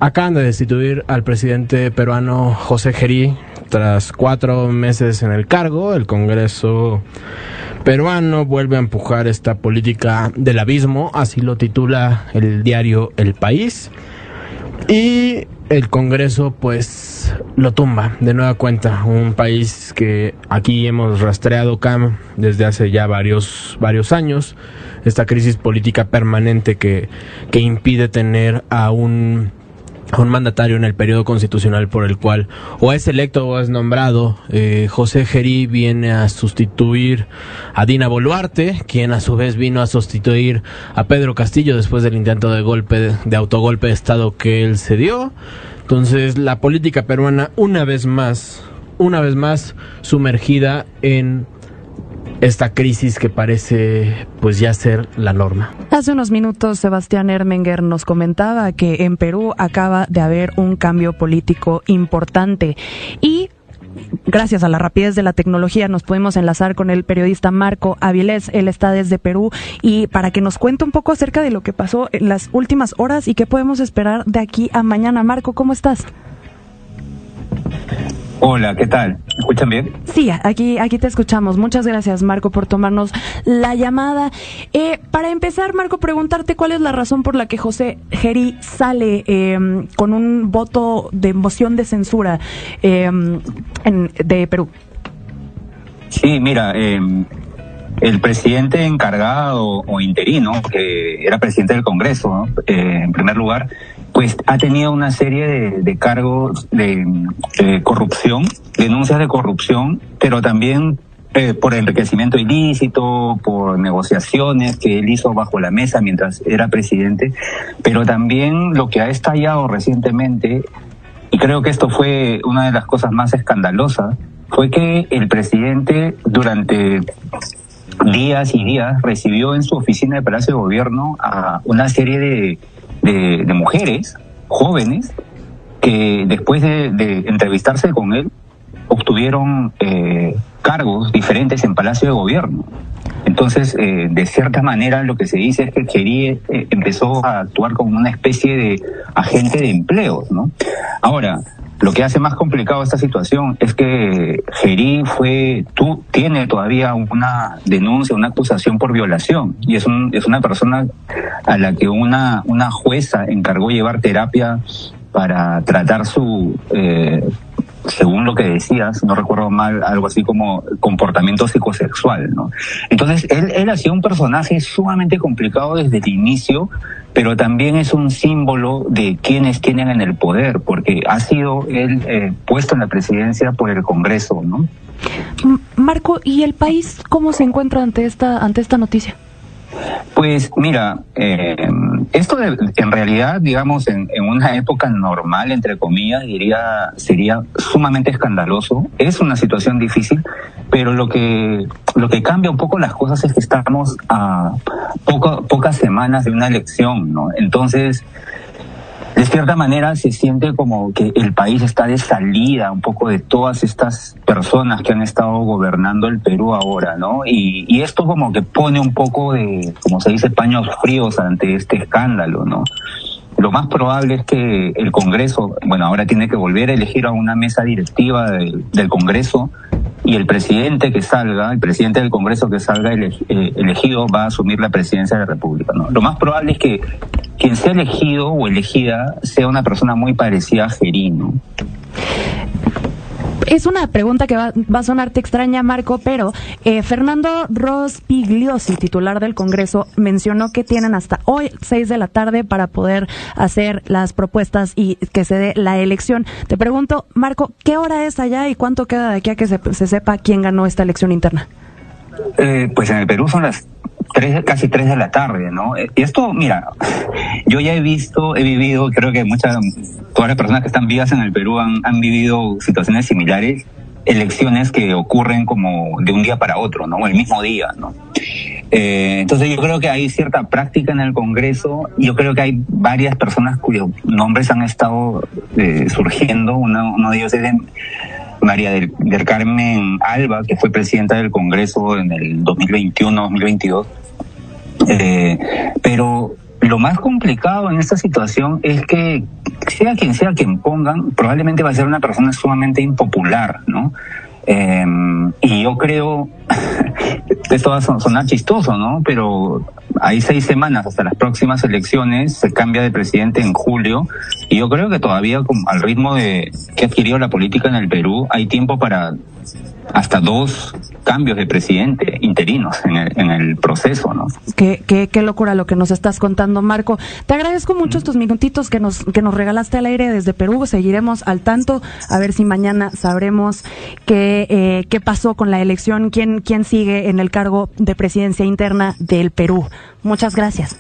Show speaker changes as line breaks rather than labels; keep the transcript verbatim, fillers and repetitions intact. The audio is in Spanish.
Acaban de destituir al presidente peruano José Gerí tras cuatro meses en el cargo. El Congreso peruano vuelve a empujar esta política del abismo, así lo titula el diario El País. Y el Congreso pues lo tumba de nueva cuenta, un país que aquí hemos rastreado, Cam, desde hace ya varios varios años, esta crisis política permanente que, que impide tener a un a un mandatario en el periodo constitucional por el cual o es electo o es nombrado. eh, José Gerí viene a sustituir a Dina Boluarte, quien a su vez vino a sustituir a Pedro Castillo después del intento de golpe de autogolpe de estado que él se dio. Entonces la política peruana una vez más, una vez más sumergida en esta crisis que parece pues ya ser la norma.
Hace unos minutos Sebastián Ermenger nos comentaba que en Perú acaba de haber un cambio político importante y gracias a la rapidez de la tecnología nos podemos enlazar con el periodista Marco Avilés. Él está desde Perú y para que nos cuente un poco acerca de lo que pasó en las últimas horas y qué podemos esperar de aquí a mañana. Marco, ¿cómo estás?
Hola, ¿qué tal? ¿Me escuchan bien?
Sí, aquí aquí te escuchamos. Muchas gracias, Marco, por tomarnos la llamada. Eh, para empezar, Marco, preguntarte cuál es la razón por la que José Gerí sale eh, con un voto de moción de censura eh, en, de Perú.
Sí, mira, eh, el presidente encargado o interino, que era presidente del Congreso, ¿no? eh, en primer lugar, pues ha tenido una serie de, de cargos de, de corrupción, denuncias de corrupción, pero también eh, por enriquecimiento ilícito, por negociaciones que él hizo bajo la mesa mientras era presidente, pero también lo que ha estallado recientemente, y creo que esto fue una de las cosas más escandalosas, fue que el presidente durante días y días recibió en su oficina de Palacio de Gobierno a una serie de De, de mujeres jóvenes que después de, de entrevistarse con él obtuvieron eh, cargos diferentes en Palacio de Gobierno. Entonces, eh, de cierta manera, lo que se dice es que Gerí eh, empezó a actuar como una especie de agente de empleos, ¿no? Ahora, lo que hace más complicado esta situación es que Gerí fue, tú, tiene todavía una denuncia, una acusación por violación, y es un, es una persona a la que una, una jueza encargó llevar terapia para tratar su, eh, según lo que decías, no recuerdo mal, algo así como comportamiento psicosexual, ¿no? Entonces, él, él ha sido un personaje sumamente complicado desde el inicio, pero también es un símbolo de quienes tienen en el poder, porque ha sido él eh, puesto en la presidencia por el Congreso, ¿no?
Marco, ¿y el país cómo se encuentra ante esta ante esta noticia?
Pues mira, eh, esto de, en realidad, digamos, en, en una época normal, entre comillas, diría, sería sumamente escandaloso. Es una situación difícil, pero lo que lo que cambia un poco las cosas es que estamos a poco, pocas semanas de una elección, ¿no? Entonces, de cierta manera se siente como que el país está de salida un poco de todas estas personas que han estado gobernando el Perú ahora, ¿no? Y, y esto como que pone un poco de, como se dice, paños fríos ante este escándalo, ¿no? Lo más probable es que el Congreso, bueno, ahora tiene que volver a elegir a una mesa directiva de, del Congreso, y el presidente que salga, el presidente del Congreso que salga ele, eh, elegido va a asumir la presidencia de la República, ¿no? Lo más probable es que quien sea elegido o elegida sea una persona muy parecida a Gerí, ¿no?
Es una pregunta que va, va a sonarte extraña, Marco, pero eh, Fernando Rospigliosi, titular del Congreso, mencionó que tienen hasta hoy, seis de la tarde, para poder hacer las propuestas y que se dé la elección. Te pregunto, Marco, ¿qué hora es allá y cuánto queda de aquí a que se, se sepa quién ganó esta elección interna?
Eh, pues en el Perú son las tres, casi tres de la tarde, ¿no? Y esto, mira, yo ya he visto, he vivido, creo que muchas, todas las personas que están vivas en el Perú han, han vivido situaciones similares, elecciones que ocurren como de un día para otro, ¿no? O el mismo día, ¿no? Eh, entonces yo creo que hay cierta práctica en el Congreso. Yo creo que hay varias personas cuyos nombres han estado eh, surgiendo. Uno, uno de ellos es de María del, del Carmen Alba, que fue presidenta del Congreso en el dos mil veintiuno dos mil veintidós. Eh, pero lo más complicado en esta situación es que sea quien sea quien pongan, probablemente va a ser una persona sumamente impopular, ¿no? Eh, y yo creo, esto va a sonar chistoso, ¿no? Pero hay seis semanas hasta las próximas elecciones, se cambia de presidente en julio, y yo creo que todavía con, al ritmo de que ha adquirido la política en el Perú, hay tiempo para hasta dos cambios de presidente interinos en el, en el proceso, ¿no?
Qué, qué, qué locura lo que nos estás contando, Marco. Te agradezco mucho estos minutitos que nos, que nos regalaste al aire desde Perú. Seguiremos al tanto, a ver si mañana sabremos qué, eh, qué pasó con la elección, quién, quién sigue en el cargo de presidencia interna del Perú. Muchas gracias.